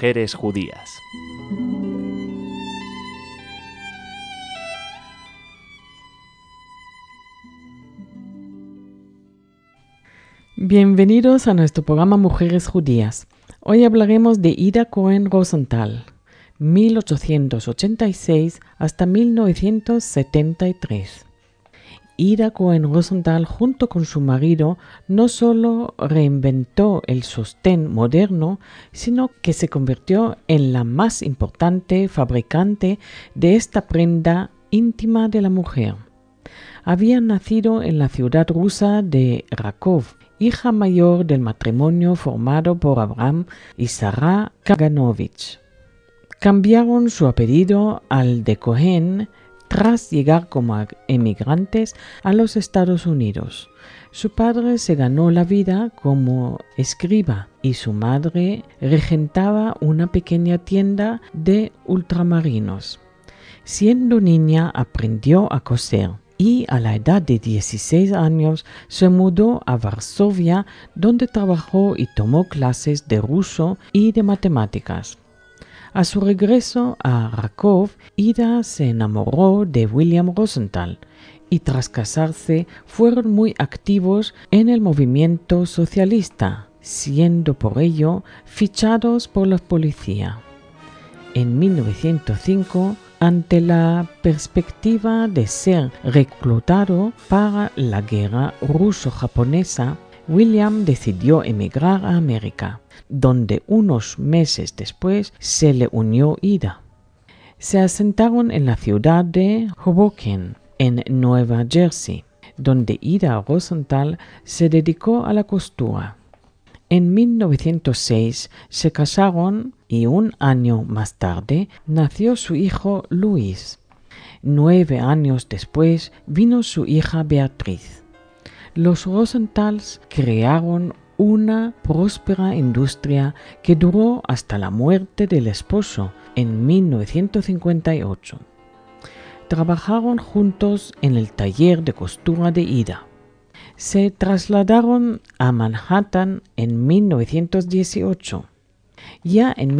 mujeres judías. Bienvenidos a nuestro programa Mujeres Judías. Hoy hablaremos de Ida Cohen Rosenthal, 1886 hasta 1973. Ida Cohen Rosenthal, junto con su marido, no solo reinventó el sostén moderno, sino que se convirtió en la más importante fabricante de esta prenda íntima de la mujer. Había nacido en la ciudad rusa de Rakov, hija mayor del matrimonio formado por Abraham y Sarah Kaganovich. Cambiaron su apellido al de Cohen tras llegar como emigrantes a los Estados Unidos. Su padre se ganó la vida como escriba y su madre regentaba una pequeña tienda de ultramarinos. Siendo niña aprendió a coser y a la edad de 16 años se mudó a Varsovia, donde trabajó y tomó clases de ruso y de matemáticas. A su regreso a Rakov, Ida se enamoró de William Rosenthal y tras casarse fueron muy activos en el movimiento socialista, siendo por ello fichados por la policía. En 1905, ante la perspectiva de ser reclutado para la guerra ruso-japonesa, William decidió emigrar a América, donde unos meses después se le unió Ida. Se asentaron en la ciudad de Hoboken, en Nueva Jersey, donde Ida Rosenthal se dedicó a la costura. En 1906 se casaron y un año más tarde nació su hijo Luis. 9 años después vino su hija Beatriz. Los Rosenthals crearon una próspera industria que duró hasta la muerte del esposo en 1958. Trabajaron juntos en el taller de costura de Ida. Se trasladaron a Manhattan en 1918. Ya en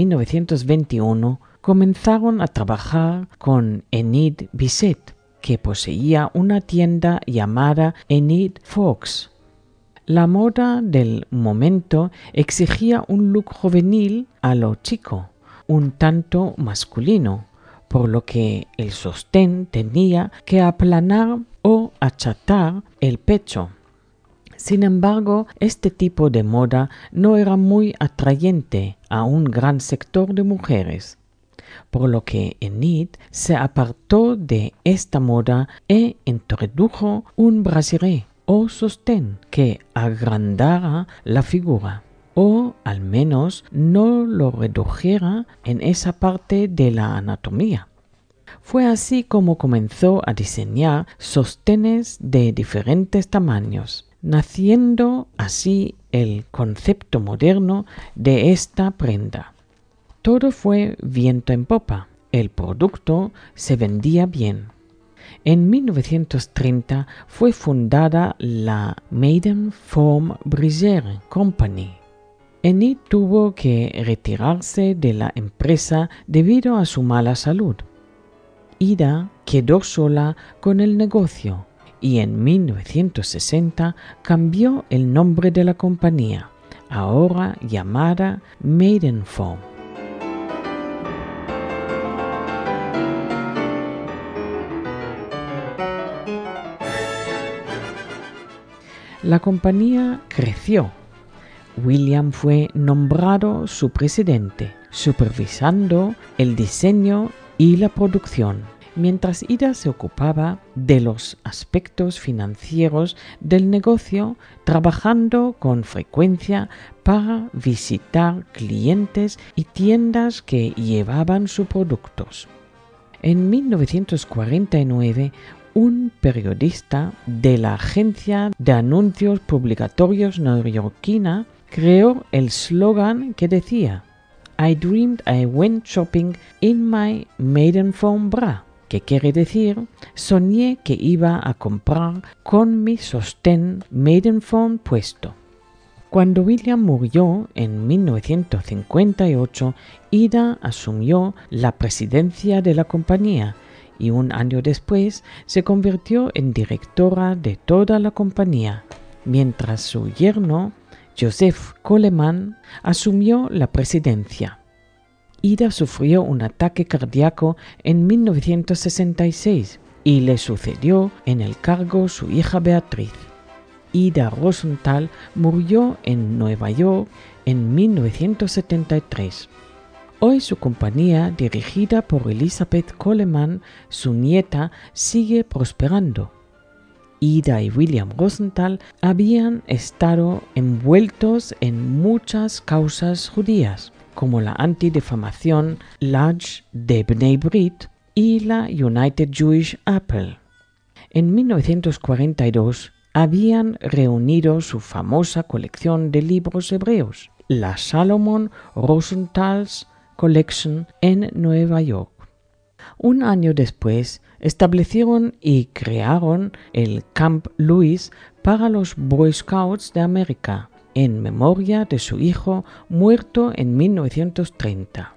1921 comenzaron a trabajar con Enid Bisset, que poseía una tienda llamada Enid Fox. La moda del momento exigía un look juvenil a lo chico, un tanto masculino, por lo que el sostén tenía que aplanar o achatar el pecho. Sin embargo, este tipo de moda no era muy atrayente a un gran sector de mujeres, por lo que Enid se apartó de esta moda e introdujo un brasier o sostén que agrandara la figura, o al menos no lo redujera en esa parte de la anatomía. Fue así como comenzó a diseñar sostenes de diferentes tamaños, naciendo así el concepto moderno de esta prenda. Todo fue viento en popa. El producto se vendía bien. En 1930 fue fundada la Maidenform Brassiere Company. Enid tuvo que retirarse de la empresa debido a su mala salud. Ida quedó sola con el negocio y en 1960 cambió el nombre de la compañía, ahora llamada Maidenform. La compañía creció. William fue nombrado su presidente, supervisando el diseño y la producción, mientras Ida se ocupaba de los aspectos financieros del negocio, trabajando con frecuencia para visitar clientes y tiendas que llevaban sus productos. En 1949, un periodista de la agencia de anuncios publicatorios neoyorquina creó el slogan que decía "I dreamed I went shopping in my Maidenform bra", que quiere decir "soñé que iba a comprar con mi sostén Maidenform puesto". Cuando William murió en 1958, Ida asumió la presidencia de la compañía y un año después se convirtió en directora de toda la compañía, mientras su yerno, Joseph Coleman, asumió la presidencia. Ida sufrió un ataque cardíaco en 1966 y le sucedió en el cargo su hija Beatriz. Ida Rosenthal murió en Nueva York en 1973. Hoy su compañía, dirigida por Elizabeth Coleman, su nieta, sigue prosperando. Ida y William Rosenthal habían estado envueltos en muchas causas judías, como la antidifamación Lodge de Bnei Brit y la United Jewish Apple. En 1942 habían reunido su famosa colección de libros hebreos, la Salomon Rosenthal's Collection, en Nueva York. Un año después establecieron y crearon el Camp Lewis para los Boy Scouts de América, en memoria de su hijo muerto en 1930.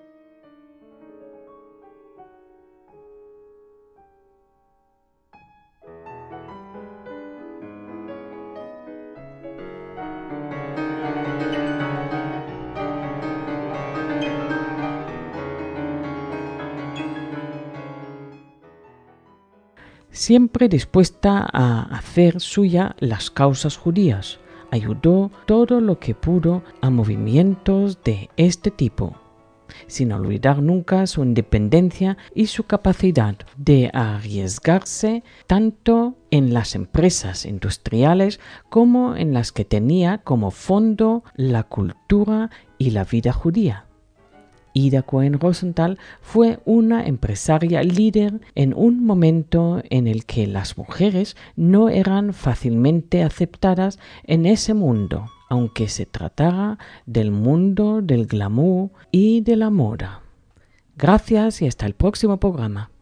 Siempre dispuesta a hacer suya las causas judías, ayudó todo lo que pudo a movimientos de este tipo, sin olvidar nunca su independencia y su capacidad de arriesgarse tanto en las empresas industriales como en las que tenía como fondo la cultura y la vida judía. Ida Cohen Rosenthal fue una empresaria líder en un momento en el que las mujeres no eran fácilmente aceptadas en ese mundo, aunque se tratara del mundo del glamour y de la moda. Gracias y hasta el próximo programa.